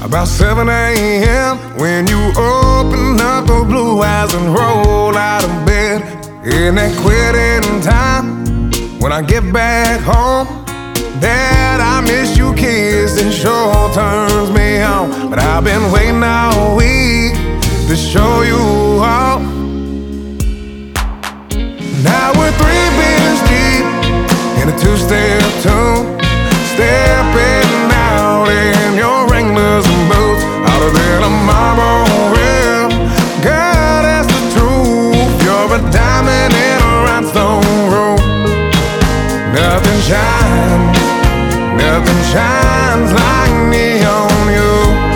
About 7 a.m. when you open up those blue eyes and roll out of bed. In that quitting time, when I get back home, Dad, I miss you kiss, it sure turns me on. But I've been waiting all week to show you all. Now we're 3 beers deep in a 2-step tune, stepping out in your Wranglers and boots, out of there to Marlboro Red. Girl, that's the truth, you're a diamond in a rhinestone room. Nothing shines like neon you.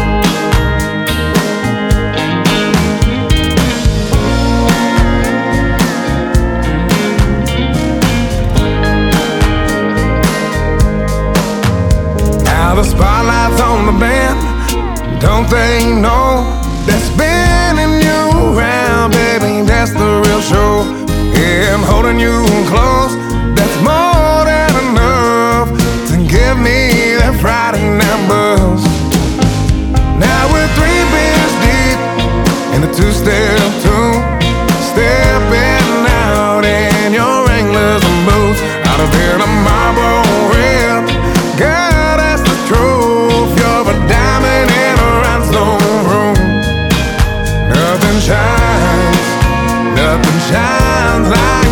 Now the spotlight's on the band, don't they know that spinning you around, baby, that's the real show. Yeah, I'm holding you close, that's more than enough to give me that Friday night buzz. Now we're 3 beers deep in a 2-step tune, stepping out in your Wranglers and boots, out of there to Marlboro Red. Girl, that's the truth, you're a diamond in a rhinestone room. Nothing shines like